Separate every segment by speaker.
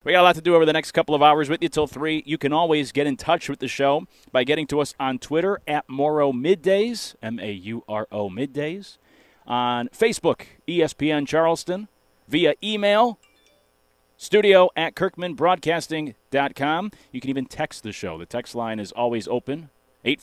Speaker 1: We got a lot to do over the next couple of hours with you till 3. You can always get in touch with the show by getting to us on Twitter at Mauro Middays, M-A-U-R-O Middays. On Facebook, ESPN Charleston. Via email, studio@kirkmanbroadcasting.com. You can even text the show. The text line is always open,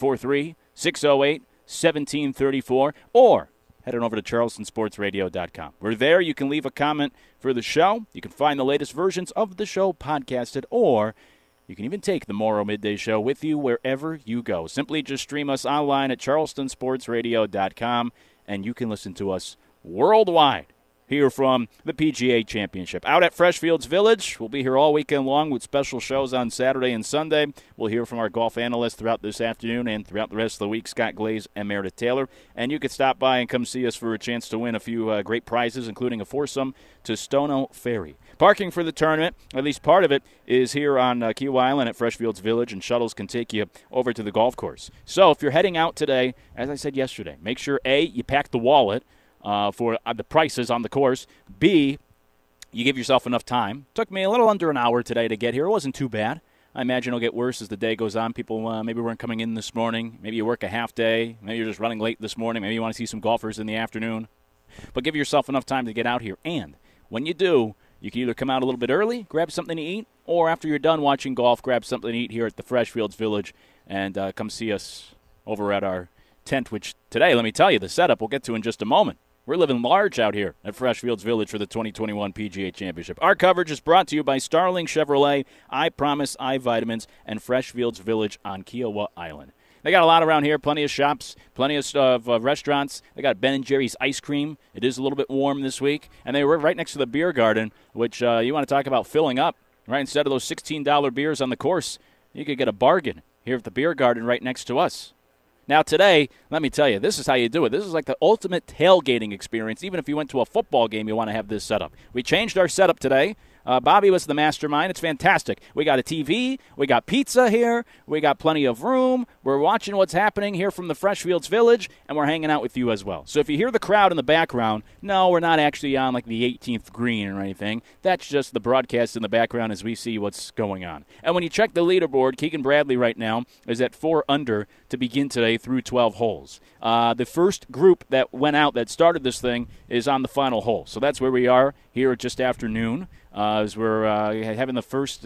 Speaker 1: 843-608-1734, or head on over to charlestonsportsradio.com. We're there. You can leave a comment for the show. You can find the latest versions of the show podcasted, or you can even take the Mauro Midday Show with you wherever you go. Simply just stream us online at charlestonsportsradio.com, and you can listen to us worldwide here from the PGA Championship. Out at Freshfields Village, we'll be here all weekend long with special shows on Saturday and Sunday. We'll hear from our golf analysts throughout this afternoon and throughout the rest of the week, Scott Glaze and Meredith Taylor. And you can stop by and come see us for a chance to win a few great prizes, including a foursome to Stono Ferry. Parking for the tournament, at least part of it, is here on Kiawah Island at Freshfields Village, and shuttles can take you over to the golf course. So if you're heading out today, as I said yesterday, make sure, A, you pack the wallet for the prices on the course. B, you give yourself enough time. Took me a little under an hour today to get here. It wasn't too bad. I imagine it'll get worse as the day goes on. People maybe weren't coming in this morning. Maybe you work a half day. Maybe you're just running late this morning. Maybe you want to see some golfers in the afternoon. But give yourself enough time to get out here. And when you do, you can either come out a little bit early, grab something to eat, or after you're done watching golf, grab something to eat here at the Freshfields Village and come see us over at our tent, which today, let me tell you, the setup we'll get to in just a moment. We're living large out here at Freshfields Village for the 2021 PGA Championship. Our coverage is brought to you by Starling Chevrolet, I Promise Eye Vitamins, and Freshfields Village on Kiawah Island. They got a lot around here, plenty of shops, plenty of restaurants. They got Ben & Jerry's ice cream. It is a little bit warm this week. And they were right next to the beer garden, which you want to talk about filling up. Right, instead of those $16 beers on the course, you could get a bargain here at the beer garden right next to us. Now today, let me tell you, this is how you do it. This is like the ultimate tailgating experience. Even if you went to a football game, you want to have this setup. We changed our setup today. Bobby was the mastermind. It's fantastic. We got a TV. We got pizza here. We got plenty of room. We're watching what's happening here from the Freshfields Village, and we're hanging out with you as well. So if you hear the crowd in the background, no, we're not actually on like the 18th green or anything. That's just the broadcast in the background as we see what's going on. And when you check the leaderboard, Keegan Bradley right now is at 4 under to begin today through 12 holes. The first group that went out that started this thing is on the final hole. So that's where we are here just after noon. As we're having the first,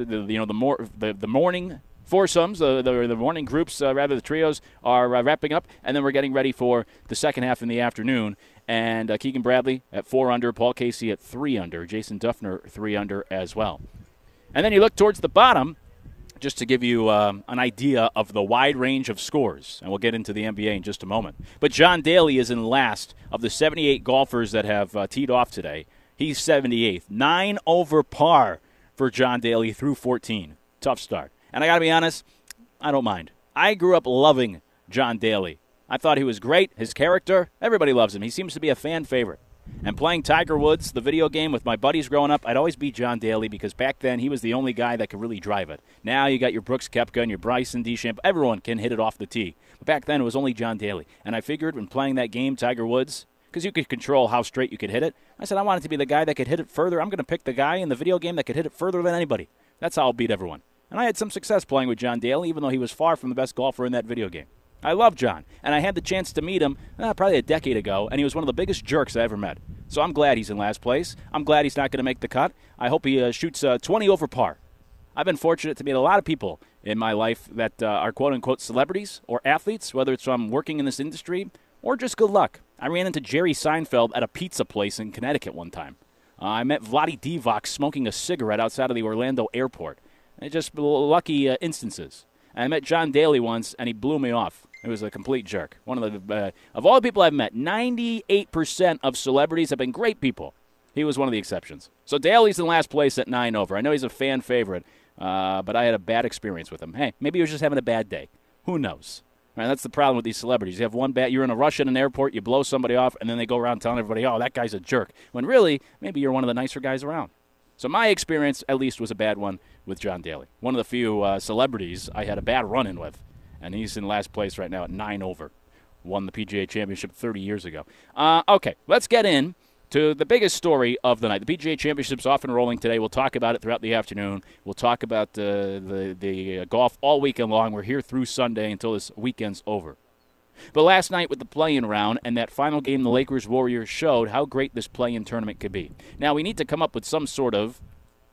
Speaker 1: the morning foursomes, the morning groups, the trios are wrapping up, and then we're getting ready for the second half in the afternoon. And Keegan Bradley at 4 under, Paul Casey at 3 under, Jason Duffner 3 under as well. And then you look towards the bottom, just to give you an idea of the wide range of scores, and we'll get into the NBA in just a moment. But John Daly is in last of the 78 golfers that have teed off today. He's 78th. 9 over par for John Daly through 14. Tough start. And I got to be honest, I don't mind. I grew up loving John Daly. I thought he was great. His character, everybody loves him. He seems to be a fan favorite. And playing Tiger Woods, the video game, with my buddies growing up, I'd always be John Daly because back then he was the only guy that could really drive it. Now you got your Brooks Koepka and your Bryson DeChambeau. Everyone can hit it off the tee. But back then it was only John Daly. And I figured when playing that game, Tiger Woods, because you could control how straight you could hit it, I said I wanted to be the guy that could hit it further. I'm going to pick the guy in the video game that could hit it further than anybody. That's how I'll beat everyone. And I had some success playing with John Daly, even though he was far from the best golfer in that video game. I love John, and I had the chance to meet him probably a decade ago, and he was one of the biggest jerks I ever met. So I'm glad he's in last place. I'm glad he's not going to make the cut. I hope he shoots 20 over par. I've been fortunate to meet a lot of people in my life that are quote-unquote celebrities or athletes, whether it's from working in this industry or just good luck. I ran into Jerry Seinfeld at a pizza place in Connecticut one time. I met Vlade Divac smoking a cigarette outside of the Orlando airport. Just lucky instances. And I met John Daly once, and he blew me off. It was a complete jerk. One of all the people I've met, 98% of celebrities have been great people. He was one of the exceptions. So Daly's in last place at 9 over. I know he's a fan favorite, but I had a bad experience with him. Hey, maybe he was just having a bad day. Who knows? Right, that's the problem with these celebrities. You have one bad, you're in a rush at an airport, you blow somebody off, and then they go around telling everybody, oh, that guy's a jerk. When really, maybe you're one of the nicer guys around. So my experience, at least, was a bad one with John Daly. One of the few celebrities I had a bad run-in with. And he's in last place right now at 9 over. Won the PGA Championship 30 years ago. Okay, let's get in to the biggest story of the night. The PGA Championship's off and rolling today. We'll talk about it throughout the afternoon. We'll talk about the golf all weekend long. We're here through Sunday until this weekend's over. But last night with the play-in round and that final game, the Lakers-Warriors showed how great this play-in tournament could be. Now, we need to come up with some sort of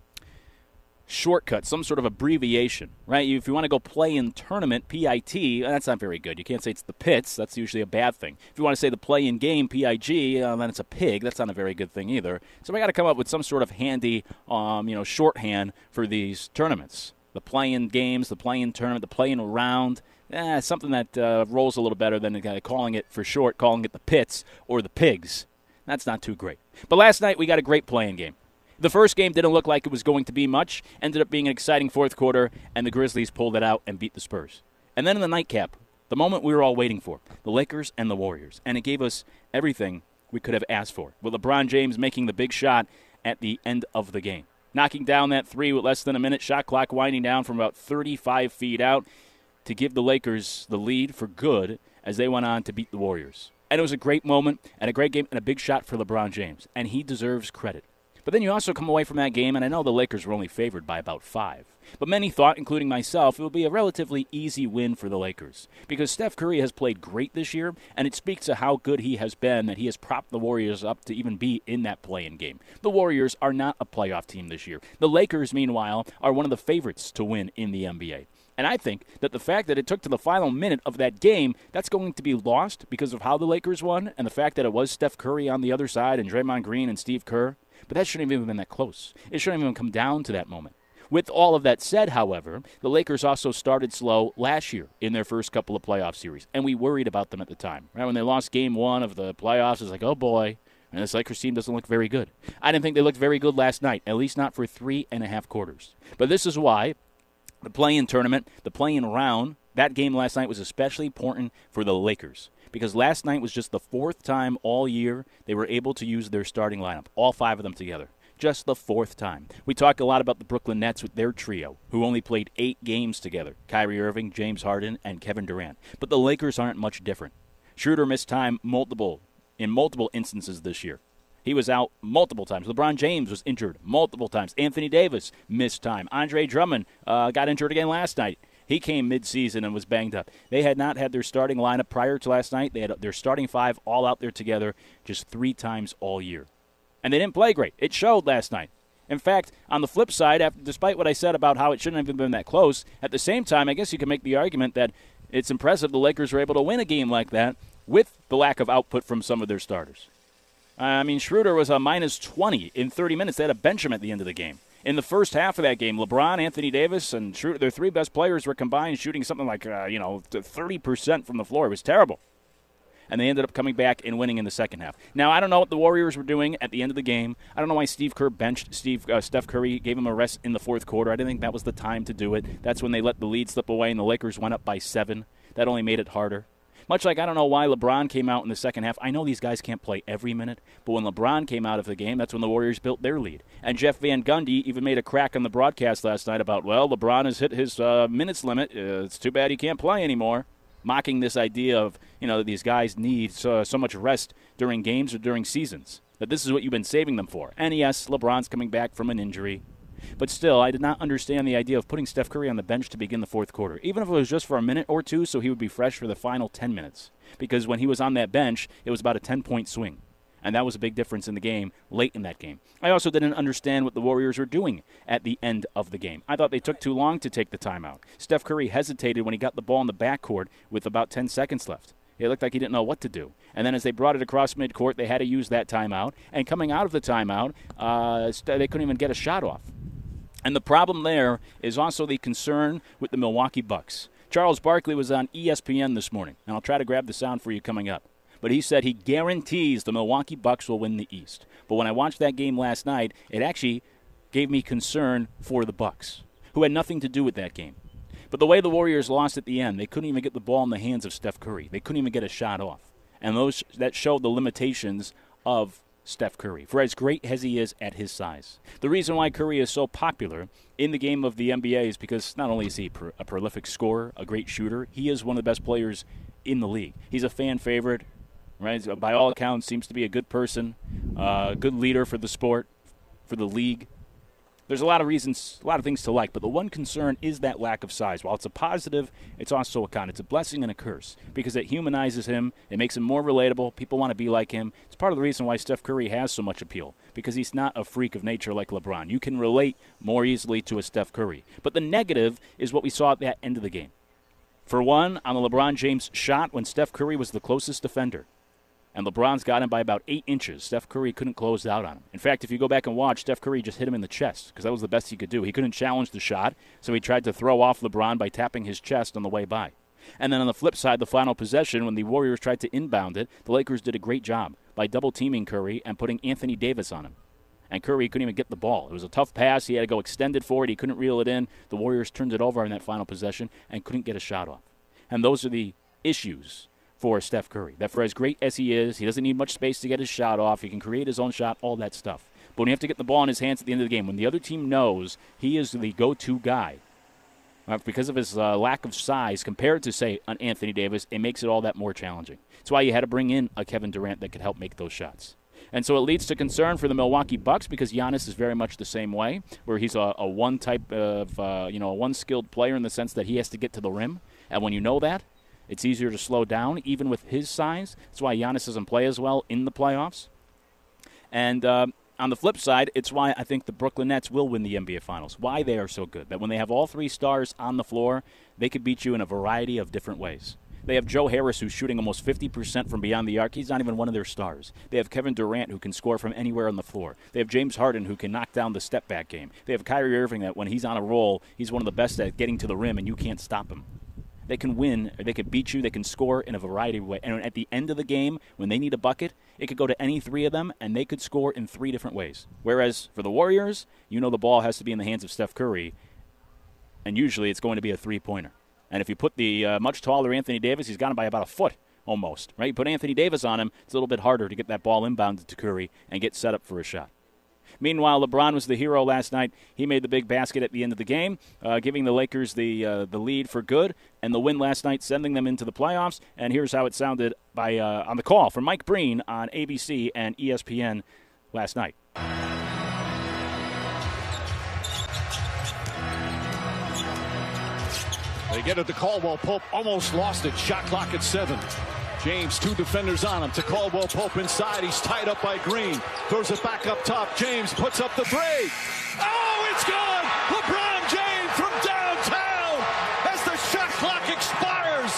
Speaker 1: shortcut, some sort of abbreviation, right? If you want to go play-in tournament, PIT, that's not very good. You can't say it's the Pits. That's usually a bad thing. If you want to say the play-in game, PIG, then it's a pig. That's not a very good thing either. So we got to come up with some sort of handy, shorthand for these tournaments. The play-in games, the play-in tournament, the play-in round, something that rolls a little better than calling it for short, calling it the Pits or the Pigs. That's not too great. But last night we got a great play-in game. The first game didn't look like it was going to be much, ended up being an exciting fourth quarter, and the Grizzlies pulled it out and beat the Spurs. And then in the nightcap, the moment we were all waiting for, the Lakers and the Warriors, and it gave us everything we could have asked for, with LeBron James making the big shot at the end of the game. Knocking down that three with less than a minute, shot clock winding down from about 35 feet out to give the Lakers the lead for good as they went on to beat the Warriors. And it was a great moment and a great game and a big shot for LeBron James, and he deserves credit. But then you also come away from that game, and I know the Lakers were only favored by about 5. But many thought, including myself, it would be a relatively easy win for the Lakers. Because Steph Curry has played great this year, and it speaks to how good he has been that he has propped the Warriors up to even be in that play-in game. The Warriors are not a playoff team this year. The Lakers, meanwhile, are one of the favorites to win in the NBA. And I think that the fact that it took to the final minute of that game, that's going to be lost because of how the Lakers won, and the fact that it was Steph Curry on the other side and Draymond Green and Steve Kerr. But that shouldn't have even been that close. It shouldn't even come down to that moment. With all of that said, however, the Lakers also started slow last year in their first couple of playoff series, and we worried about them at the time. Right? When they lost game 1 of the playoffs, it was like, oh boy, and this Lakers team doesn't look very good. I didn't think they looked very good last night, at least not for 3.5 quarters. But this is why the play-in tournament, the play-in round, that game last night was especially important for the Lakers. Because last night was just the 4th time all year they were able to use their starting lineup, all 5 of them together. Just the 4th time. We talk a lot about the Brooklyn Nets with their trio, who only played 8 games together. Kyrie Irving, James Harden, and Kevin Durant. But the Lakers aren't much different. Schroeder missed time in multiple instances this year. He was out multiple times. LeBron James was injured multiple times. Anthony Davis missed time. Andre Drummond got injured again last night. He came mid-season and was banged up. They had not had their starting lineup prior to last night. They had their starting 5 all out there together just 3 times all year. And they didn't play great. It showed last night. In fact, on the flip side, despite what I said about how it shouldn't have been that close, at the same time, I guess you can make the argument that it's impressive the Lakers were able to win a game like that with the lack of output from some of their starters. I mean, Schroeder was a minus 20 in 30 minutes. They had to bench him at the end of the game. In the first half of that game, LeBron, Anthony Davis, and Schroeder, their 3 best players were combined shooting something like 30% from the floor. It was terrible. And they ended up coming back and winning in the second half. Now, I don't know what the Warriors were doing at the end of the game. I don't know why Steve Kerr benched Steph Curry, gave him a rest in the fourth quarter. I didn't think that was the time to do it. That's when they let the lead slip away, and the Lakers went up by 7. That only made it harder. Much like I don't know why LeBron came out in the second half. I know these guys can't play every minute, but when LeBron came out of the game, that's when the Warriors built their lead. And Jeff Van Gundy even made a crack on the broadcast last night about, well, LeBron has hit his minutes limit. It's too bad he can't play anymore. Mocking this idea of, that these guys need so much rest during games or during seasons, that this is what you've been saving them for. And yes, LeBron's coming back from an injury. But still, I did not understand the idea of putting Steph Curry on the bench to begin the fourth quarter, even if it was just for a minute or two so he would be fresh for the final 10 minutes. Because when he was on that bench, it was about a 10-point swing. And that was a big difference in the game, late in that game. I also didn't understand what the Warriors were doing at the end of the game. I thought they took too long to take the timeout. Steph Curry hesitated when he got the ball in the backcourt with about 10 seconds left. It looked like he didn't know what to do. And then as they brought it across midcourt, they had to use that timeout. And coming out of the timeout, they couldn't even get a shot off. And the problem there is also the concern with the Milwaukee Bucks. Charles Barkley was on ESPN this morning, and I'll try to grab the sound for you coming up. But he said he guarantees the Milwaukee Bucks will win the East. But when I watched that game last night, it actually gave me concern for the Bucks, who had nothing to do with that game. But the way the Warriors lost at the end, they couldn't even get the ball in the hands of Steph Curry. They couldn't even get a shot off. And that showed the limitations of Steph Curry, for as great as he is at his size. The reason why Curry is so popular in the game of the NBA is because not only is he a prolific scorer, a great shooter, he is one of the best players in the league. He's a fan favorite. right? So by all accounts, seems to be a good person, good leader for the sport, for the league. There's a lot of reasons, a lot of things to like, but the one concern is that lack of size. While it's a positive, it's also a con. It's a blessing and a curse because it humanizes him. It makes him more relatable. People want to be like him. It's part of the reason why Steph Curry has so much appeal because he's not a freak of nature like LeBron. You can relate more easily to a Steph Curry. But the negative is what we saw at the end of the game. For one, on the LeBron James shot when Steph Curry was the closest defender. And LeBron's got him by about 8 inches. Steph Curry couldn't close out on him. In fact, if you go back and watch, Steph Curry just hit him in the chest because that was the best he could do. He couldn't challenge the shot, so he tried to throw off LeBron by tapping his chest on the way by. And then on the flip side, the final possession, when the Warriors tried to inbound it, the Lakers did a great job by double-teaming Curry and putting Anthony Davis on him. And Curry couldn't even get the ball. It was a tough pass. He had to go extended for it. He couldn't reel it in. The Warriors turned it over in that final possession and couldn't get a shot off. And those are the issues for Steph Curry. That for as great as he is, he doesn't need much space to get his shot off. He can create his own shot, all that stuff. But when you have to get the ball in his hands at the end of the game, when the other team knows he is the go-to guy, because of his lack of size compared to, say, an Anthony Davis, it makes it all that more challenging. That's why you had to bring in a Kevin Durant that could help make those shots. And so it leads to concern for the Milwaukee Bucks because Giannis is very much the same way, where he's a one type of, a one-skilled player in the sense that he has to get to the rim. And when you know that, it's easier to slow down, even with his size. That's why Giannis doesn't play as well in the playoffs. And on the flip side, it's why I think the Brooklyn Nets will win the NBA Finals, why they are so good, that when they have all three stars on the floor, they could beat you in a variety of different ways. They have Joe Harris, who's shooting almost 50% from beyond the arc. He's not even one of their stars. They have Kevin Durant, who can score from anywhere on the floor. They have James Harden, who can knock down the step-back game. They have Kyrie Irving, that when he's on a roll, he's one of the best at getting to the rim, and you can't stop him. They can win, they can beat you, they can score in a variety of ways. And at the end of the game, when they need a bucket, it could go to any three of them, and they could score in 3 different ways. Whereas for the Warriors, you know the ball has to be in the hands of Steph Curry, and usually it's going to be a three-pointer. And if you put the much taller Anthony Davis, he's got him by about a foot almost. Right? You put Anthony Davis on him, it's a little bit harder to get that ball inbounded to Curry and get set up for a shot. Meanwhile, LeBron was the hero last night. He made the big basket at the end of the game, giving the Lakers the lead for good, and the win last night, sending them into the playoffs. And here's how it sounded on the call from Mike Breen on ABC and ESPN last night.
Speaker 2: They get it to Caldwell Pope, almost lost it. Shot clock at 7. James, 2 defenders on him. To Caldwell Pope inside. He's tied up by Green. Throws it back up top. James puts up the three. Oh, it's gone! LeBron James from downtown as the shot clock expires.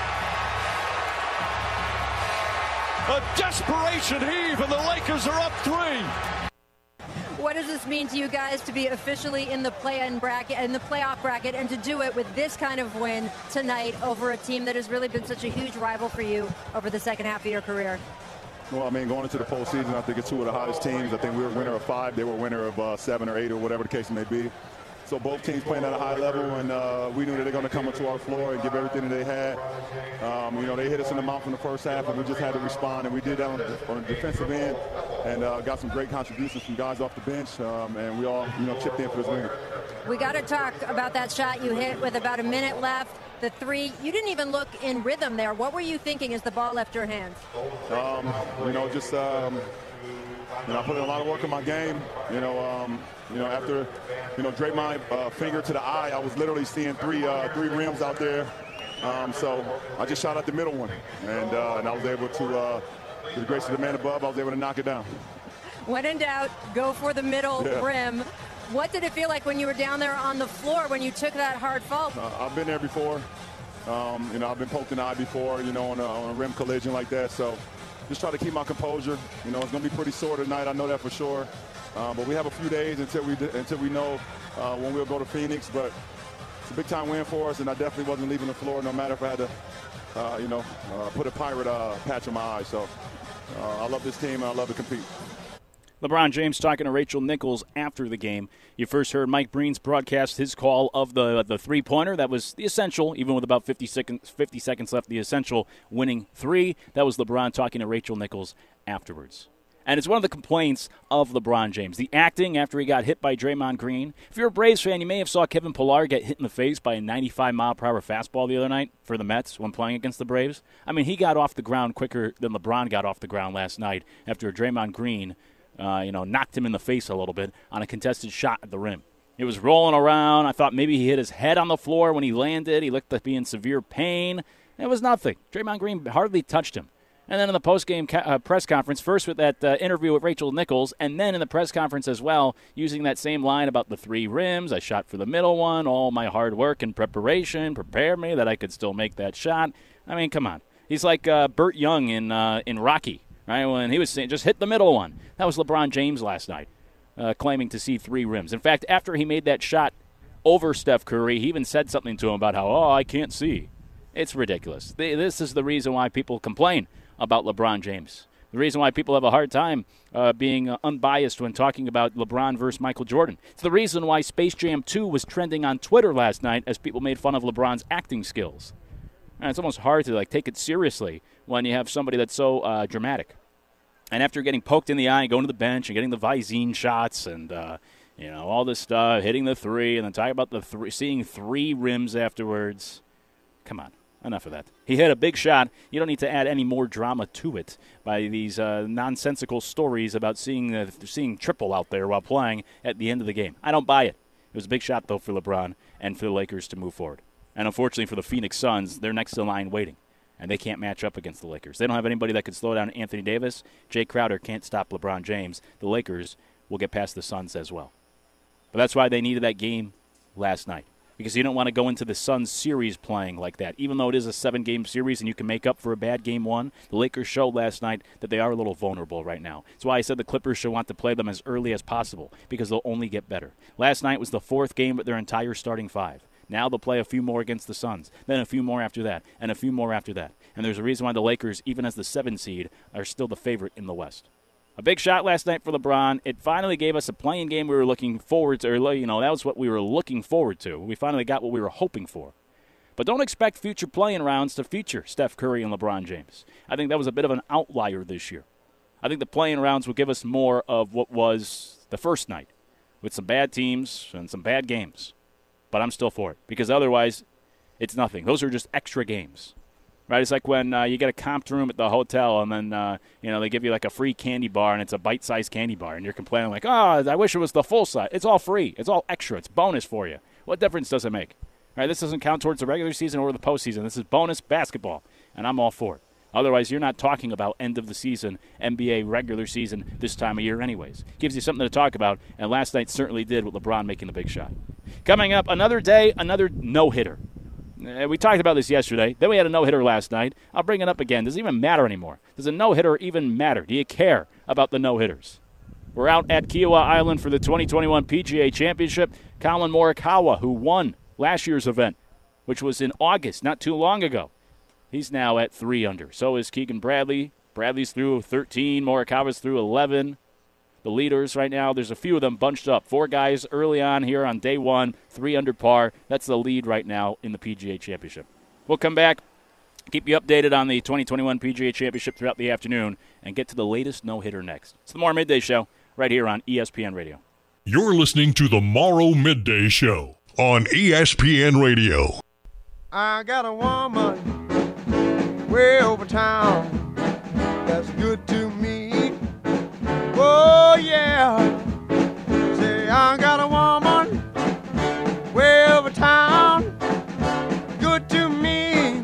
Speaker 2: A desperation heave, and the Lakers are up 3.
Speaker 3: What does this mean to you guys to be officially in the play-in bracket, in the playoff bracket, and to do it with this kind of win tonight over a team that has really been such a huge rival for you over the second half of your career?
Speaker 4: Well, I mean, going into the postseason, I think it's 2 of the hottest teams. I think we were winner of 5. They were winner of 7 or 8 or whatever the case may be. So both teams playing at a high level, and we knew that they're going to come onto our floor and give everything that they had. They hit us in the mouth in the first half, and we just had to respond, and we did that on the defensive end, and got some great contributions from guys off the bench, and we all, chipped in for this win.
Speaker 3: We got to talk about that shot you hit with about a minute left. The 3, you didn't even look in rhythm there. What were you thinking as the ball left your hands? I put in a lot of work in my game. After, drape my finger to the eye, I was literally seeing three rims out there. So I just shot at the middle one, and I was able to, to the grace of the man above, I was able to knock it down. When in doubt, go for the middle rim. What did it feel like when you were down there on the floor when you took that hard fall?
Speaker 4: I've been there before. I've been poked in the eye before, on a rim collision like that. So just try to keep my composure. It's going to be pretty sore tonight. I know that for sure. But we have a few days until we know when we'll go to Phoenix. But it's a big-time win for us, and I definitely wasn't leaving the floor, no matter if I had to, put a pirate patch on my eye. So I love this team, and I love to compete.
Speaker 1: LeBron James talking to Rachel Nichols after the game. You first heard Mike Breen's broadcast, his call of the three-pointer. That was the essential, even with about 50 seconds left, the essential winning 3. That was LeBron talking to Rachel Nichols afterwards. And it's one of the complaints of LeBron James. The acting after he got hit by Draymond Green. If you're a Braves fan, you may have saw Kevin Pillar get hit in the face by a 95-mile-per-hour fastball the other night for the Mets when playing against the Braves. I mean, he got off the ground quicker than LeBron got off the ground last night after Draymond Green knocked him in the face a little bit on a contested shot at the rim. It was rolling around. I thought maybe he hit his head on the floor when he landed. He looked to be in severe pain. It was nothing. Draymond Green hardly touched him. And then in the post-game press conference, first with that interview with Rachel Nichols, and then in the press conference as well, using that same line about the 3 rims. I shot for the middle one. All my hard work and preparation prepared me that I could still make that shot. I mean, come on. He's like Burt Young in Rocky, right? When he was saying, just hit the middle one. That was LeBron James last night, claiming to see 3 rims. In fact, after he made that shot over Steph Curry, he even said something to him about how, I can't see. It's ridiculous. This is the reason why people complain about LeBron James. The reason why people have a hard time being unbiased when talking about LeBron versus Michael Jordan. It's the reason why Space Jam 2 was trending on Twitter last night as people made fun of LeBron's acting skills. And it's almost hard to take it seriously when you have somebody that's so dramatic. And after getting poked in the eye, going to the bench and getting the Visine shots and all this stuff, hitting the 3, and then talking about seeing 3 rims afterwards. Come on. Enough of that. He hit a big shot. You don't need to add any more drama to it by these nonsensical stories about seeing triple out there while playing at the end of the game. I don't buy it. It was a big shot, though, for LeBron and for the Lakers to move forward. And unfortunately for the Phoenix Suns, they're next to the line waiting, and they can't match up against the Lakers. They don't have anybody that can slow down Anthony Davis. Jay Crowder can't stop LeBron James. The Lakers will get past the Suns as well. But that's why they needed that game last night. Because you don't want to go into the Suns series playing like that. Even though it is a 7-game series and you can make up for a bad game 1, the Lakers showed last night that they are a little vulnerable right now. That's why I said the Clippers should want to play them as early as possible because they'll only get better. Last night was the 4th game with their entire starting 5. Now they'll play a few more against the Suns, then a few more after that, and a few more after that. And there's a reason why the Lakers, even as the 7 seed, are still the favorite in the West. A big shot last night for LeBron. It finally gave us a playing game we were looking forward to. That was what we were looking forward to. We finally got what we were hoping for. But don't expect future playing rounds to feature Steph Curry and LeBron James. I think that was a bit of an outlier this year. I think the playing rounds will give us more of what was the first night, with some bad teams and some bad games. But I'm still for it, because otherwise it's nothing. Those are just extra games. Right, it's like when you get a comped room at the hotel and then, they give you like a free candy bar and it's a bite-sized candy bar and you're complaining like, I wish it was the full size. It's all free. It's all extra. It's bonus for you. What difference does it make? Right, this doesn't count towards the regular season or the postseason. This is bonus basketball, and I'm all for it. Otherwise, you're not talking about end-of-the-season NBA regular season this time of year anyways. Gives you something to talk about, and last night certainly did with LeBron making the big shot. Coming up, another day, another no-hitter. We talked about this yesterday. Then we had a no-hitter last night. I'll bring it up again. Does it even matter anymore? Does a no-hitter even matter? Do you care about the no-hitters? We're out at Kiawah Island for the 2021 PGA Championship. Colin Morikawa, who won last year's event, which was in August, not too long ago. He's now at 3 under. So is Keegan Bradley. Bradley's through 13. Morikawa's through 11. The leaders right now, there's a few of them bunched up. 4 guys early on here on day 1, 3 under par. That's the lead right now in the PGA Championship. We'll come back, keep you updated on the 2021 PGA Championship throughout the afternoon, and get to the latest no-hitter next. It's the Morrow Midday Show right here on ESPN Radio.
Speaker 5: You're listening to the Morrow Midday Show on ESPN Radio.
Speaker 6: I got a woman way over town that's good to me. Oh, yeah. Say, I got a woman way over town, good to me.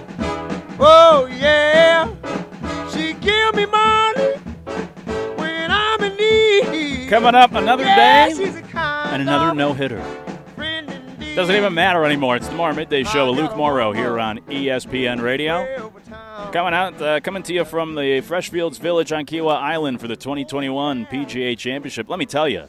Speaker 6: Oh, yeah. She give me money when I'm in need.
Speaker 1: Coming up, another
Speaker 6: Yeah,
Speaker 1: day
Speaker 6: she's a kind
Speaker 1: and another
Speaker 6: of
Speaker 1: no-hitter.
Speaker 6: friend indeed.
Speaker 1: Doesn't even matter anymore. It's the Morrow Midday Show with Luke Morrow here on ESPN Radio.
Speaker 6: Way over town.
Speaker 1: Coming to you from the Freshfields Village on Kiawah Island for the 2021 PGA Championship. Let me tell you,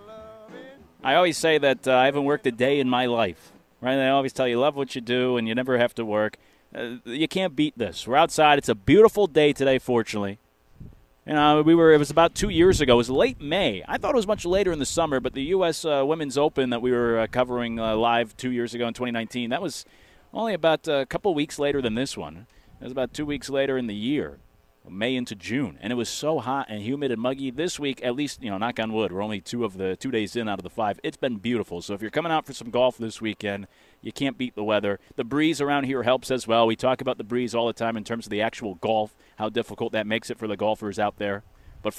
Speaker 1: I always say that I haven't worked a day in my life. Right? I always tell you, love what you do, and you never have to work. You can't beat this. We're outside. It's a beautiful day today, fortunately. It was about 2 years ago. It was late May. I thought it was much later in the summer, but the U.S. Women's Open that we were covering live 2 years ago in 2019, that was only about a couple weeks later than this one. It was about 2 weeks later in the year. May into June, and it was so hot and humid and muggy. This week, at least, knock on wood, we're only 2 days in out of the 5. It's been beautiful. So if you're coming out for some golf this weekend, you can't beat the weather. The breeze around here helps as well. We talk about the breeze all the time in terms of the actual golf, how difficult that makes it for the golfers out there. But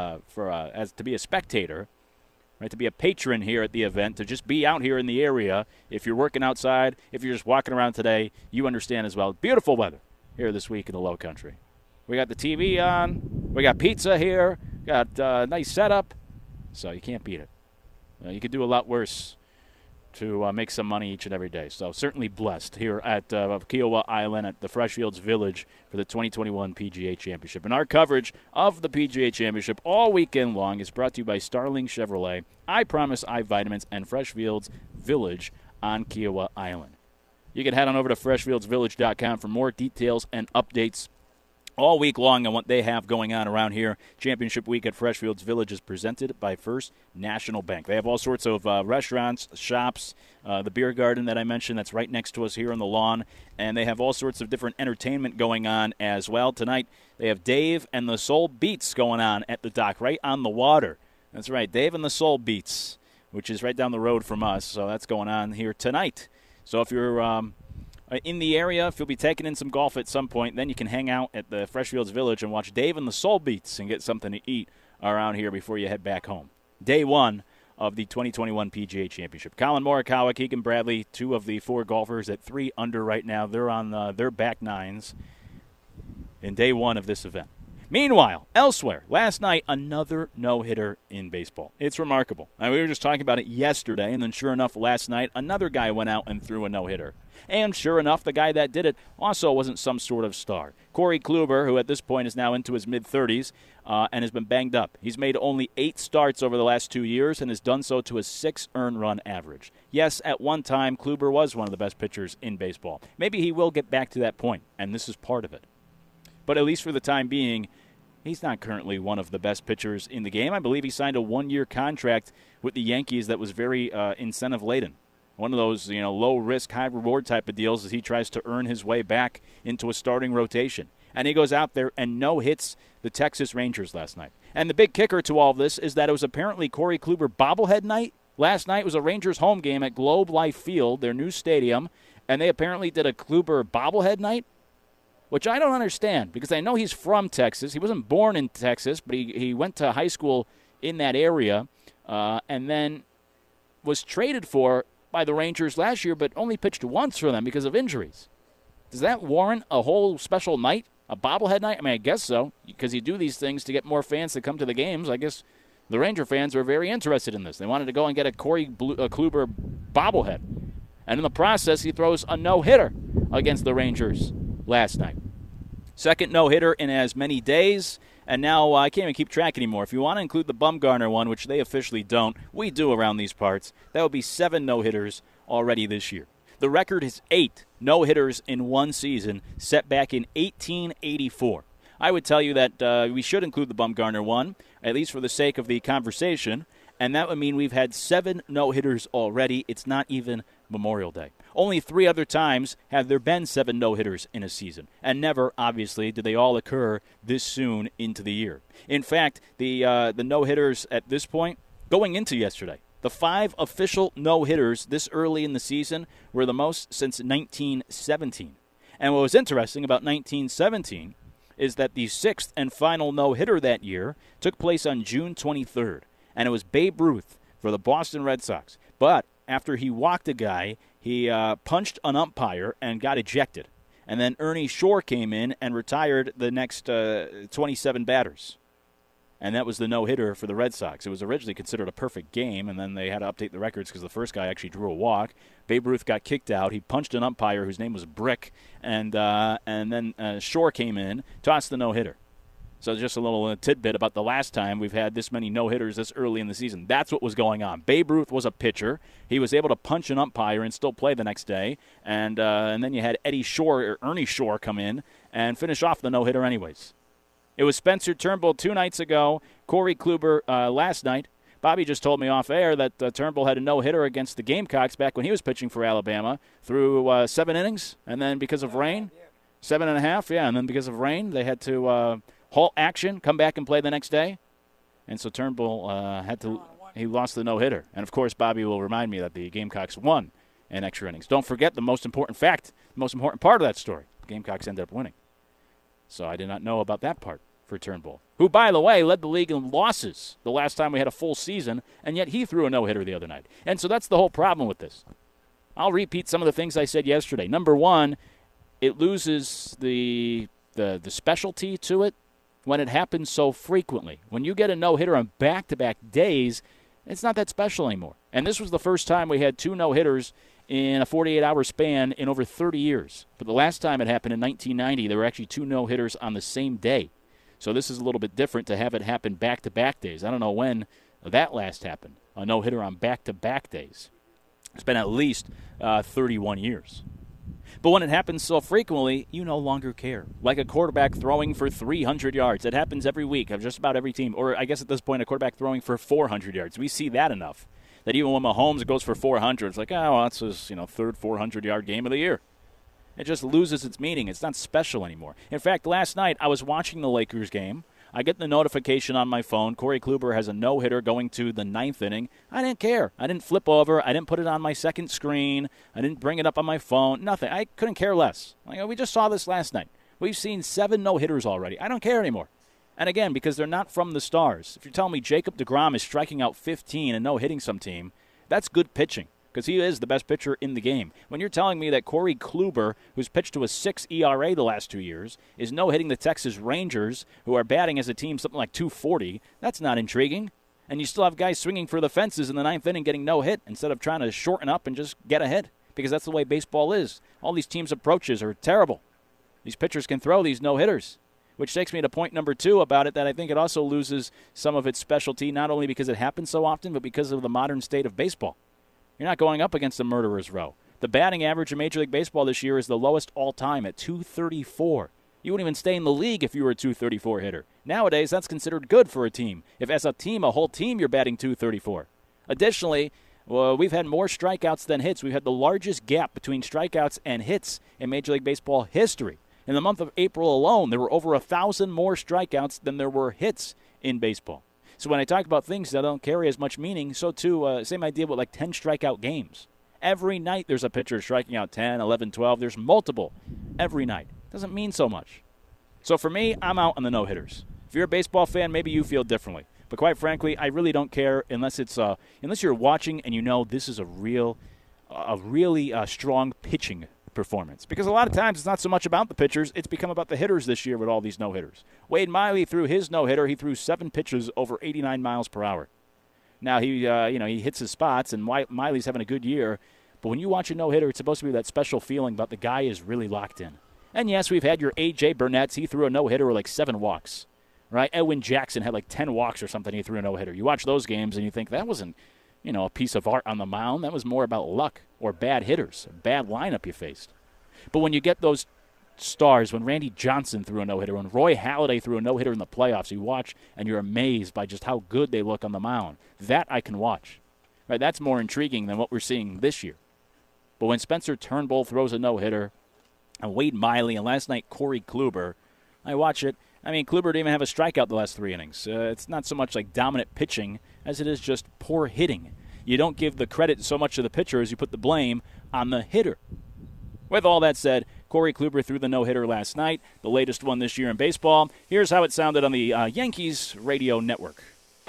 Speaker 1: as to be a spectator, right, to be a patron here at the event, to just be out here in the area, if you're working outside, if you're just walking around today, you understand as well. Beautiful weather here this week in the Low Country. We got the TV on. We got pizza here. Got a nice setup. So you can't beat it. You could do a lot worse to make some money each and every day. So certainly blessed here at Kiawah Island at the Freshfields Village for the 2021 PGA Championship. And our coverage of the PGA Championship all weekend long is brought to you by Starling Chevrolet, I Promise Eye Vitamins, and Freshfields Village on Kiawah Island. You can head on over to freshfieldsvillage.com for more details and updates all week long on what they have going on around here. Championship week at Freshfields Village is presented by First National Bank. They have all sorts of restaurants, shops, the beer garden that I mentioned that's right next to us here on the lawn, and they have all sorts of different entertainment going on as well. Tonight they have Dave and the Soul Beats going on at the dock right on the water. That's right, Dave and the Soul Beats, which is right down the road from us, so that's going on here tonight. So if you're in the area, if you'll be taking in some golf at some point, then you can hang out at the Freshfields Village and watch Dave and the Soul Beats and get something to eat around here before you head back home. Day 1 of the 2021 PGA Championship. Colin Morikawa, Keegan Bradley, 2 of the 4 golfers at 3 under right now. They're on their back nines in day 1 of this event. Meanwhile, elsewhere, last night, another no-hitter in baseball. It's remarkable. We were just talking about it yesterday, and then sure enough, last night, another guy went out and threw a no-hitter. And sure enough, the guy that did it also wasn't some sort of star. Corey Kluber, who at this point is now into his mid-30s and has been banged up. He's made only 8 starts over the last 2 years and has done so to a 6 earned run average. Yes, at one time, Kluber was one of the best pitchers in baseball. Maybe he will get back to that point, and this is part of it. But at least for the time being, he's not currently one of the best pitchers in the game. I believe he signed a 1-year contract with the Yankees that was very incentive-laden. One of those, low-risk, high-reward type of deals as he tries to earn his way back into a starting rotation. And he goes out there and no-hits the Texas Rangers last night. And the big kicker to all of this is that it was apparently Corey Kluber bobblehead night. Last night was a Rangers home game at Globe Life Field, their new stadium, and they apparently did a Kluber bobblehead night, which I don't understand because I know he's from Texas. He wasn't born in Texas, but he went to high school in that area and then was traded for by the Rangers last year, but only pitched once for them because of injuries. Does that warrant a whole special night, a bobblehead night? I mean, I guess so, because you do these things to get more fans to come to the games. I guess the Ranger fans were very interested in this. They wanted to go and get a Corey Kluber bobblehead. And in the process, he throws a no-hitter against the Rangers last night. Second no-hitter in as many days, and now I can't even keep track anymore. If you want to include the Bumgarner one, which they officially don't, we do around these parts, that would be 7 no-hitters already this year. The record is 8 no-hitters in one season, set back in 1884. I would tell you that we should include the Bumgarner one, at least for the sake of the conversation, and that would mean we've had 7 no-hitters already. It's not even Memorial Day. Only 3 other times have there been 7 no-hitters in a season, and never, obviously, did they all occur this soon into the year. In fact, the no-hitters at this point, going into yesterday, the 5 official no-hitters this early in the season were the most since 1917. And what was interesting about 1917 is that the 6th and final no-hitter that year took place on June 23rd, and it was Babe Ruth for the Boston Red Sox. But after he walked a guy, he punched an umpire and got ejected. And then Ernie Shore came in and retired the next 27 batters. And that was the no-hitter for the Red Sox. It was originally considered a perfect game, and then they had to update the records because the first guy actually drew a walk. Babe Ruth got kicked out. He punched an umpire whose name was Brick, and then Shore came in, tossed the no-hitter. So just a little tidbit about the last time we've had this many no-hitters this early in the season. That's what was going on. Babe Ruth was a pitcher. He was able to punch an umpire and still play the next day. And then you had Ernie Shore come in and finish off the no-hitter anyways. It was Spencer Turnbull 2 nights ago, Corey Kluber last night. Bobby just told me off air that Turnbull had a no-hitter against the Gamecocks back when he was pitching for Alabama through 7 innings. And then because of rain, 7.5, and then because of rain, they had to halt action, come back and play the next day. And so Turnbull he lost the no-hitter. And, of course, Bobby will remind me that the Gamecocks won in extra innings. Don't forget the most important fact, the most important part of that story. The Gamecocks ended up winning. So I did not know about that part for Turnbull, who, by the way, led the league in losses the last time we had a full season, and yet he threw a no-hitter the other night. And so that's the whole problem with this. I'll repeat some of the things I said yesterday. Number one, it loses the specialty to it when it happens so frequently. When you get a no-hitter on back-to-back days, it's not that special anymore. And this was the first time we had 2 no-hitters in a 48-hour span in over 30 years. But the last time it happened in 1990, there were actually 2 no-hitters on the same day. So this is a little bit different to have it happen back-to-back days. I don't know when that last happened, a no-hitter on back-to-back days. It's been at least 31 years. But when it happens so frequently, you no longer care. Like a quarterback throwing for 300 yards. It happens every week of just about every team. Or I guess at this point, a quarterback throwing for 400 yards. We see that enough. That even when Mahomes goes for 400, it's like, oh, well, that's his third 400-yard game of the year. It just loses its meaning. It's not special anymore. In fact, last night I was watching the Lakers game. I get the notification on my phone. Corey Kluber has a no-hitter going to the 9th inning. I didn't care. I didn't flip over. I didn't put it on my second screen. I didn't bring it up on my phone. Nothing. I couldn't care less. We just saw this last night. We've seen 7 no-hitters already. I don't care anymore. And again, because they're not from the Stars. If you're telling me Jacob deGrom is striking out 15 and no-hitting some team, that's good pitching. Because he is the best pitcher in the game. When you're telling me that Corey Kluber, who's pitched to a 6 ERA the last 2 years, is no-hitting the Texas Rangers, who are batting as a team something like 240, that's not intriguing. And you still have guys swinging for the fences in the 9th inning getting no-hit instead of trying to shorten up and just get ahead. Because that's the way baseball is. All these teams' approaches are terrible. These pitchers can throw these no-hitters. Which takes me to point number 2 about it, that I think it also loses some of its specialty, not only because it happens so often, but because of the modern state of baseball. You're not going up against a murderer's row. The batting average in Major League Baseball this year is the lowest all time at 234. You wouldn't even stay in the league if you were a 234 hitter. Nowadays, that's considered good for a team. If as a team, a whole team, you're batting 234. Additionally, we've had more strikeouts than hits. We've had the largest gap between strikeouts and hits in Major League Baseball history. In the month of April alone, there were over 1,000 more strikeouts than there were hits in baseball. So when I talk about things that don't carry as much meaning, so too, same idea with like 10 strikeout games. Every night there's a pitcher striking out 10, 11, 12. There's multiple every night. Doesn't mean so much. So for me, I'm out on the no-hitters. If you're a baseball fan, maybe you feel differently. But quite frankly, I really don't care unless you're watching and you know this is a really strong pitching performance. Because a lot of times it's not so much about the pitchers, it's become about the hitters this year with all these no-hitters. Wade Miley threw his no-hitter. He threw 7 pitches over 89 miles per hour. Now he hits his spots, and Miley's having a good year. But when you watch a no-hitter, it's supposed to be that special feeling about the guy is really locked in. And yes, we've had your A.J. Burnett's. He threw a no-hitter with like 7 walks. Right? Edwin Jackson had like 10 walks or something. He threw a no-hitter. You watch those games and you think that wasn't, a piece of art on the mound. That was more about luck or bad hitters, a bad lineup you faced. But when you get those stars, when Randy Johnson threw a no-hitter, when Roy Halladay threw a no-hitter in the playoffs, you watch and you're amazed by just how good they look on the mound. That I can watch. Right? That's more intriguing than what we're seeing this year. But when Spencer Turnbull throws a no-hitter, and Wade Miley, and last night Corey Kluber, I watch it. Kluber didn't even have a strikeout the last 3 innings. It's not so much like dominant pitching as it is just poor hitting. You don't give the credit so much to the pitcher as you put the blame on the hitter. With all that said, Corey Kluber threw the no-hitter last night, the latest one this year in baseball. Here's how it sounded on the Yankees radio network.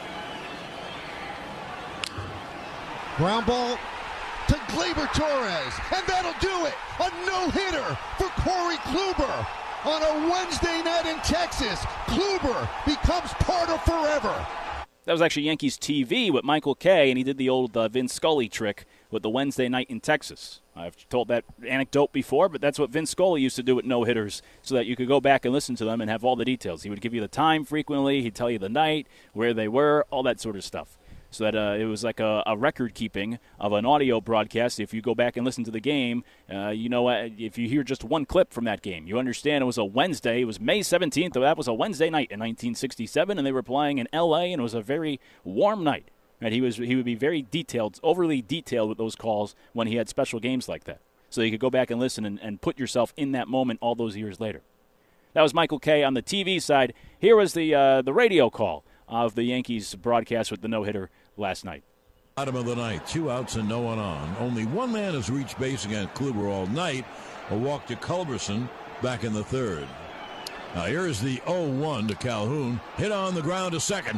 Speaker 7: Ground ball to Gleyber Torres, and that'll do it. A no-hitter for Corey Kluber. On a Wednesday night in Texas, Kluber becomes part of forever.
Speaker 1: That was actually Yankees TV with Michael Kay, and he did the old Vince Scully trick with the Wednesday night in Texas. I've told that anecdote before, but that's what Vince Scully used to do with no-hitters so that you could go back and listen to them and have all the details. He would give you the time frequently. He'd tell you the night, where they were, all that sort of stuff. So that it was like a record-keeping of an audio broadcast. If you go back and listen to the game, if you hear just one clip from that game, you understand it was a Wednesday. It was May 17th. That was a Wednesday night in 1967, and they were playing in L.A., and it was a very warm night. Right? He would be very detailed, overly detailed with those calls when he had special games like that. So you could go back and listen and put yourself in that moment all those years later. That was Michael Kay on the TV side. Here was the radio call of the Yankees broadcast with the no-hitter last night.
Speaker 8: Bottom of the ninth, 2 outs and no one on. Only one man has reached base against Kluber all night. A walk to Culberson back in the third. Now here's the 0-1 to Calhoun. Hit on the ground to second.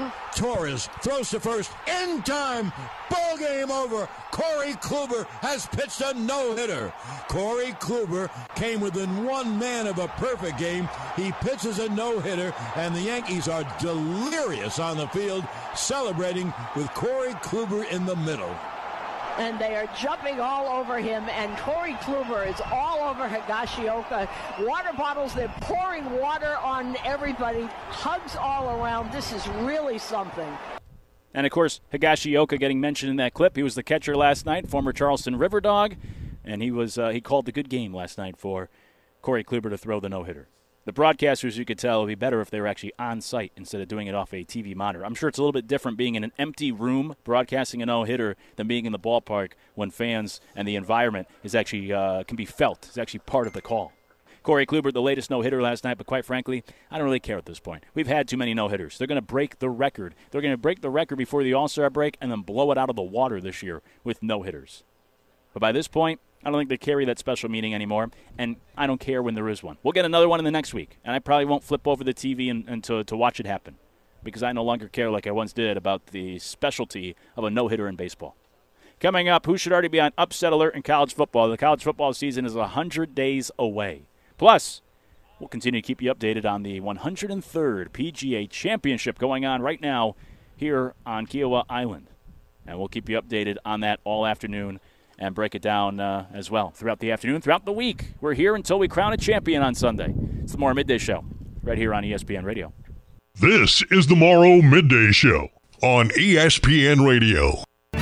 Speaker 8: Torres throws to first in time. Ball game over. Corey Kluber has pitched a no-hitter. Corey Kluber came within one man of a perfect game. He pitches a no-hitter, and the Yankees are delirious on the field, celebrating with Corey Kluber in the middle.
Speaker 9: And they are jumping all over him, and Corey Kluber is all over Higashioka. Water bottles, they're pouring water on everybody, hugs all around. This is really something.
Speaker 1: And, of course, Higashioka getting mentioned in that clip. He was the catcher last night, former Charleston River Dog, and he called the good game last night for Corey Kluber to throw the no-hitter. The broadcasters, you could tell, it would be better if they were actually on site instead of doing it off a TV monitor. I'm sure it's a little bit different being in an empty room broadcasting a no-hitter than being in the ballpark when fans and the environment is actually can be felt. It's actually part of the call. Corey Kluber, the latest no-hitter last night, but quite frankly, I don't really care at this point. We've had too many no-hitters. They're going to break the record. They're going to break the record before the All-Star break and then blow it out of the water this year with no-hitters. But by this point, I don't think they carry that special meaning anymore, and I don't care when there is one. We'll get another one in the next week, and I probably won't flip over the TV and to watch it happen because I no longer care like I once did about the specialty of a no-hitter in baseball. Coming up, who should already be on upset alert in college football? The college football season is 100 days away. Plus, we'll continue to keep you updated on the 103rd PGA Championship going on right now here on Kiowa Island. And we'll keep you updated on that all afternoon and break it down as well throughout the afternoon, throughout the week. We're here until we crown a champion on Sunday. It's the Morrow Midday Show right here on ESPN Radio.
Speaker 5: This is the Morrow Midday Show on ESPN Radio.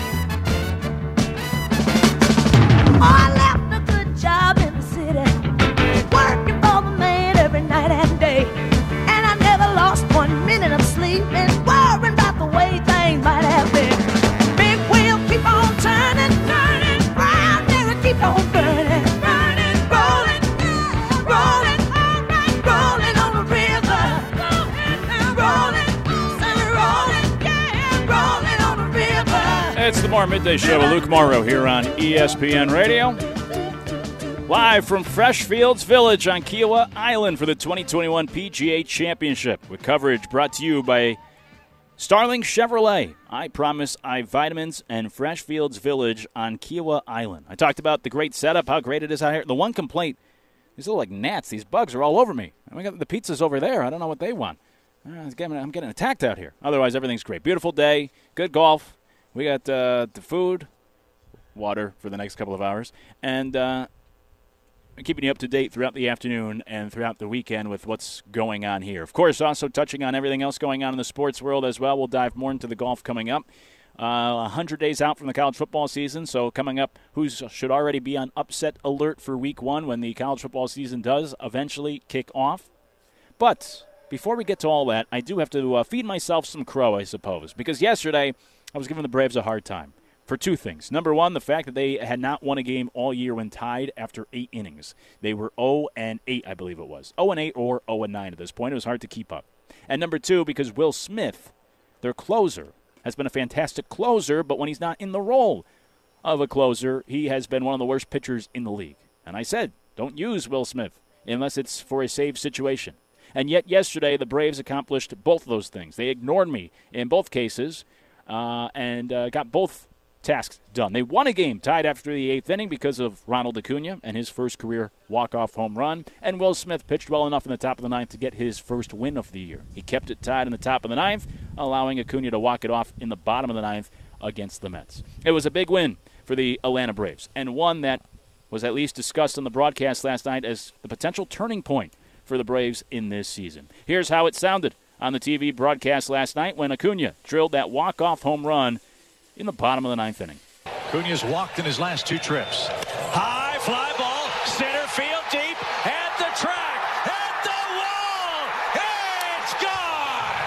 Speaker 10: I left a good job in the city, working for the man every night and day. And I never lost 1 minute of sleep and worrying about the way things might have been. Big wheel keep on turning, round there keep on burning, rolling, rolling, rolling on the river, rolling, yeah, rolling on the river.
Speaker 1: It's the Morrow Midday Show with Luke Morrow here on ESPN Radio. Live from Freshfields Village on Kiowa Island for the 2021 PGA Championship with coverage brought to you by Starling Chevrolet. I Promise I Vitamins and Freshfields Village on Kiowa Island. I talked about the great setup, how great it is out here. The one complaint, these little like gnats, these bugs are all over me. We got the pizza's over there. I don't know what they want. I'm getting attacked out here. Otherwise, everything's great. Beautiful day, good golf. We got the food, water for the next couple of hours, and keeping you up to date throughout the afternoon and throughout the weekend with what's going on here. Of course, also touching on everything else going on in the sports world as well. We'll dive more into the golf coming up. 100 days out from the college football season, so coming up, who should already be on upset alert for week one when the college football season does eventually kick off. But before we get to all that, I do have to feed myself some crow, I suppose, because yesterday I was giving the Braves a hard time for two things. Number one, the fact that they had not won a game all year when tied after 8 innings. They were 0-8, I believe it was. 0-8 or 0-9 at this point. It was hard to keep up. And number two, because Will Smith, their closer, has been a fantastic closer, but when he's not in the role of a closer, he has been one of the worst pitchers in the league. And I said, don't use Will Smith unless it's for a save situation. And yet yesterday, the Braves accomplished both of those things. They ignored me in both cases and got both tasks done. They won a game tied after the 8th inning because of Ronald Acuna and his first career walk-off home run, and Will Smith pitched well enough in the top of the 9th to get his first win of the year. He kept it tied in the top of the 9th, allowing Acuna to walk it off in the bottom of the 9th against the Mets. It was a big win for the Atlanta Braves, and one that was at least discussed on the broadcast last night as the potential turning point for the Braves in this season. Here's how it sounded on the TV broadcast last night when Acuna drilled that walk-off home run in the bottom of the 9th inning.
Speaker 2: Acuna's walked in his last 2 trips. High fly ball, center field deep, at the track, at the wall, it's gone!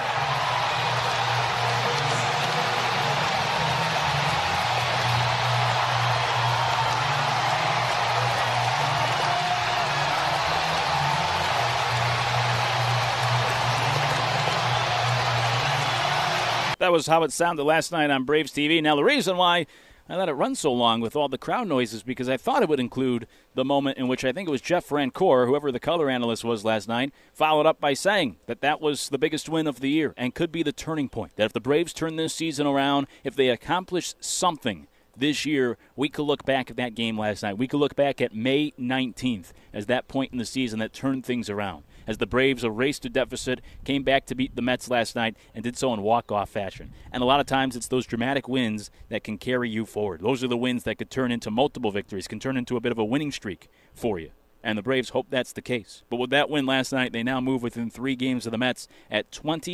Speaker 1: that was how it sounded last night on Braves TV. Now, the reason why I let it run so long with all the crowd noises because I thought it would include the moment in which I think it was Jeff Francoeur, whoever the color analyst was last night, followed up by saying that that was the biggest win of the year and could be the turning point. That if the Braves turn this season around, if they accomplish something this year, we could look back at that game last night. We could look back at May 19th as that point in the season that turned things around. As the Braves erased a deficit, came back to beat the Mets last night, and did so in walk-off fashion. And a lot of times it's those dramatic wins that can carry you forward. Those are the wins that could turn into multiple victories, can turn into a bit of a winning streak for you. And the Braves hope that's the case. But with that win last night, they now move within 3 games of the Mets at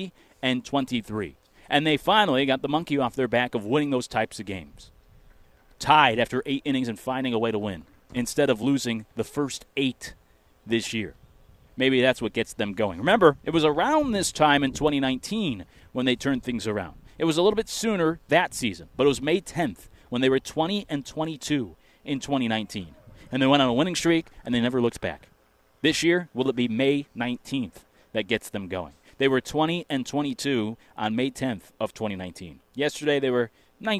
Speaker 1: 20-23. And they finally got the monkey off their back of winning those types of games. Tied after 8 innings and finding a way to win, instead of losing the first 8 this year. Maybe that's what gets them going. Remember, it was around this time in 2019 when they turned things around. It was a little bit sooner that season, but it was May 10th when they were 20-22 in 2019. And they went on a winning streak, and they never looked back. This year, will it be May 19th that gets them going? They were 20-22 on May 10th of 2019. Yesterday, they were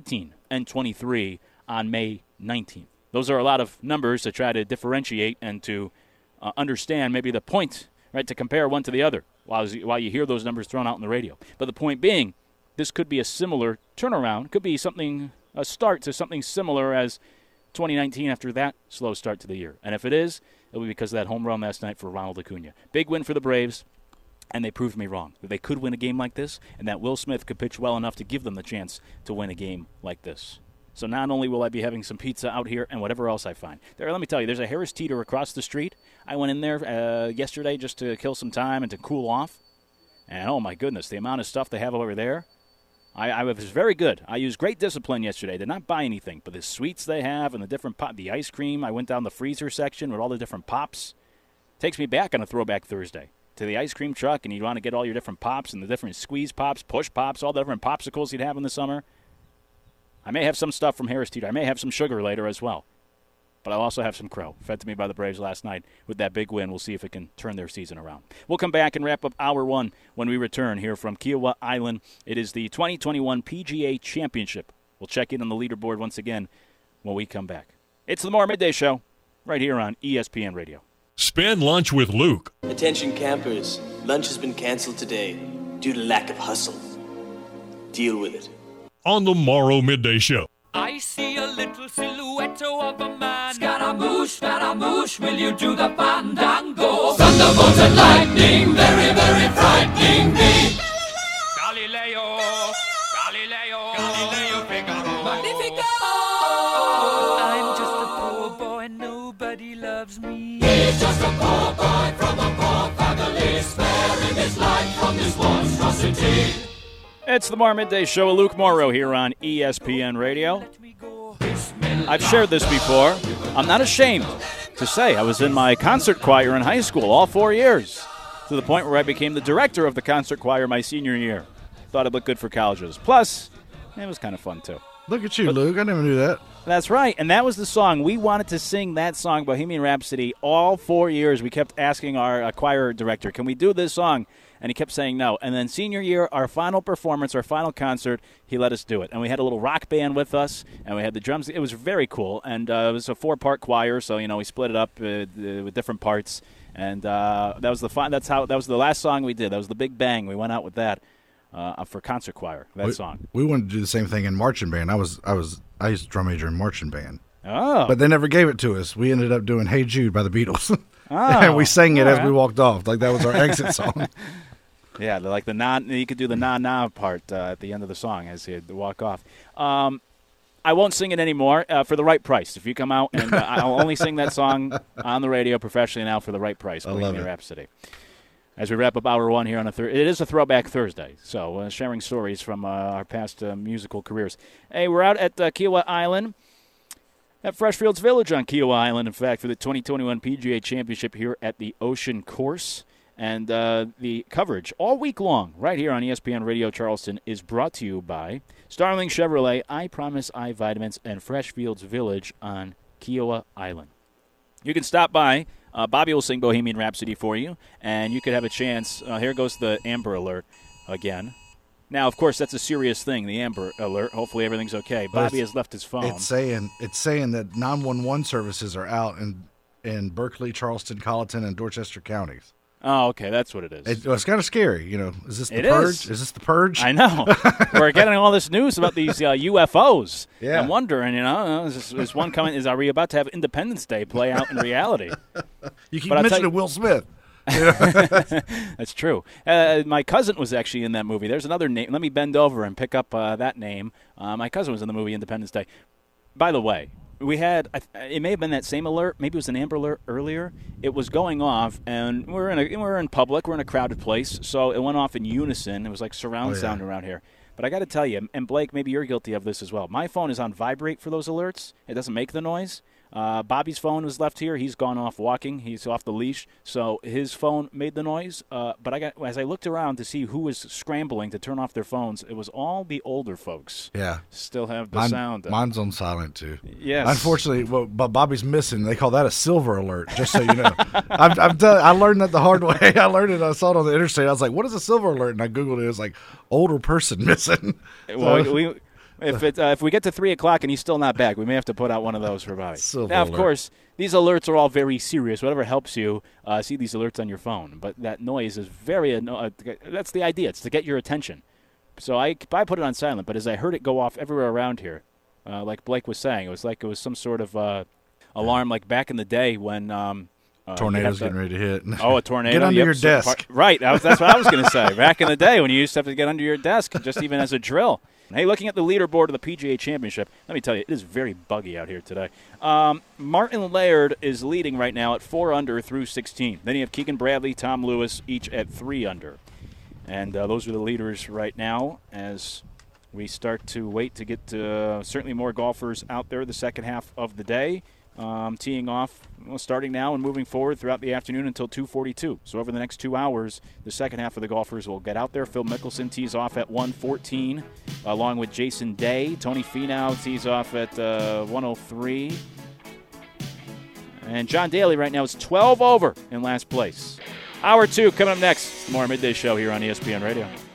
Speaker 1: 19-23 on May 19th. Those are a lot of numbers to try to differentiate and to understand maybe the point, right, to compare one to the other while you hear those numbers thrown out on the radio. But the point being, this could be a similar turnaround, could be a start to something similar as 2019 after that slow start to the year. And if it is, it'll be because of that home run last night for Ronald Acuna. Big win for the Braves, and they proved me wrong. That they could win a game like this, and that Will Smith could pitch well enough to give them the chance to win a game like this. So not only will I be having some pizza out here and whatever else I find. There, let me tell you, there's a Harris Teeter across the street. I went in there yesterday just to kill some time and to cool off. And, oh, my goodness, the amount of stuff they have over there. I was very good. I used great discipline yesterday. Did not buy anything. But the sweets they have and the different the ice cream, I went down the freezer section with all the different pops. Takes me back on a Throwback Thursday to the ice cream truck, and you want to get all your different pops and the different squeeze pops, push pops, all the different popsicles you'd have in the summer. I may have some stuff from Harris Teeter. I may have some sugar later as well. But I'll also have some crow, fed to me by the Braves last night. With that big win, we'll see if it can turn their season around. We'll come back and wrap up Hour 1 when we return here from Kiawah Island. It is the 2021 PGA Championship. We'll check in on the leaderboard once again when we come back. It's the More Midday Show right here on ESPN Radio.
Speaker 5: Spend lunch with Luke.
Speaker 11: Attention campers, lunch has been canceled today due to lack of hustle. Deal with it.
Speaker 5: On the Morrow Midday Show.
Speaker 12: I see a little silhouette of a man. Scaramouche, will you do the fandango? Thunderbolts and lightning, very, very frightening me. Galileo, Figaro. Magnifico! I'm just a poor boy, nobody loves me. He's just a poor boy from a poor family, sparing his life from this monstrosity.
Speaker 1: It's the More Midday Show with Luke Morrow here on ESPN Radio. I've shared this before. I'm not ashamed to say I was in my concert choir in high school all 4 years, to the point where I became the director of the concert choir my senior year. Thought it looked good for colleges. Plus, it was kind of fun, too.
Speaker 13: Look at you, Luke. I never knew that.
Speaker 1: That's right, and that was the song. We wanted to sing that song, Bohemian Rhapsody, all 4 years. We kept asking our choir director, can we do this song? And he kept saying no. And then senior year, our final performance, our final concert, he let us do it. And we had a little rock band with us, and we had the drums. It was very cool. And it was a 4-part choir, so we split it up with different parts. And that was that was the last song we did. That was the Big Bang. We went out with that for concert choir. Song.
Speaker 13: We wanted to do the same thing in marching band. I used to drum major in marching band.
Speaker 1: Oh.
Speaker 13: But they never gave it to us. We ended up doing "Hey Jude" by the Beatles.
Speaker 1: Oh.
Speaker 13: And we sang it as we walked off. Like that was our exit song.
Speaker 1: Yeah, like the you could do the na-na part at the end of the song as you walk off. I won't sing it anymore for the right price. If you come out, and I'll only sing that song on the radio professionally now for the right price. Bohemian Rhapsody. As we wrap up Hour 1 here on it is a Throwback Thursday, so sharing stories from our past musical careers. Hey, we're out at Kiawah Island, at Freshfields Village on Kiawah Island, in fact, for the 2021 PGA Championship here at the Ocean Course. And the coverage all week long right here on ESPN Radio Charleston is brought to you by Starling Chevrolet, I Promise I Vitamins, and Freshfields Village on Kiawah Island. You can stop by. Bobby will sing Bohemian Rhapsody for you, and you could have a chance. Here goes the Amber Alert again. Now, of course, that's a serious thing, the Amber Alert. Hopefully everything's okay. Bobby has left his phone.
Speaker 13: It's saying that 911 services are out in Berkeley, Charleston, Colleton, and Dorchester counties.
Speaker 1: Oh, okay, that's what it is.
Speaker 13: It's kind of scary, Is this the
Speaker 1: It
Speaker 13: purge?
Speaker 1: is.
Speaker 13: Is this the purge?
Speaker 1: I know. We're getting all this news about these UFOs.
Speaker 13: Yeah.
Speaker 1: I'm wondering, is one coming? Are we about to have Independence Day play out in reality?
Speaker 13: You keep mentioning Will Smith.
Speaker 1: That's true. My cousin was actually in that movie. There's another name. Let me bend over and pick up that name. My cousin was in the movie Independence Day. By the way, we had, it may have been that same alert. Maybe it was an Amber Alert earlier. It was going off, and we're in public. We're in a crowded place, so it went off in unison. It was like surround sound around here. But I got to tell you, and Blake, maybe you're guilty of this as well. My phone is on vibrate for those alerts. It doesn't make the noise. Bobby's phone was left here. He's gone off walking. He's off the leash, so his phone made the noise. But as I looked around to see who was scrambling to turn off their phones, it was all the older folks.
Speaker 13: Yeah,
Speaker 1: still have the sound.
Speaker 13: Mine's on silent too.
Speaker 1: Yes.
Speaker 13: Unfortunately, but Bobby's missing. They call that a silver alert. Just so you know, I learned that the hard way. I learned it. I saw it on the interstate. I was like, "What is a silver alert?" And I googled it. It was like older person missing.
Speaker 1: Well, If we get to 3 o'clock and he's still not back, we may have to put out one of those for Bobby. Now, of course, these alerts are all very serious. Whatever helps you see these alerts on your phone. But that noise is very that's the idea. It's to get your attention. So I put it on silent, but as I heard it go off everywhere around here, like Blake was saying, it was like it was some sort of alarm like back in the day when
Speaker 13: tornado's getting ready to hit.
Speaker 1: Oh, a tornado.
Speaker 13: Get under your desk.
Speaker 1: Right. That's what I was going to say. Back in the day when you used to have to get under your desk, just even as a drill. Hey, looking at the leaderboard of the PGA Championship, let me tell you, it is very buggy out here today. Martin Laird is leading right now at 4 under through 16. Then you have Keegan Bradley, Tom Lewis, each at 3 under. And those are the leaders right now as we start to wait to get certainly more golfers out there the second half of the day. Teeing off, starting now and moving forward throughout the afternoon until 2:42. So over the next 2 hours, the second half of the golfers will get out there. Phil Mickelson tees off at 1:14, along with Jason Day. Tony Finau tees off at 1:03. And John Daly right now is 12 over in last place. Hour 2 coming up next. More Midday Show here on ESPN Radio.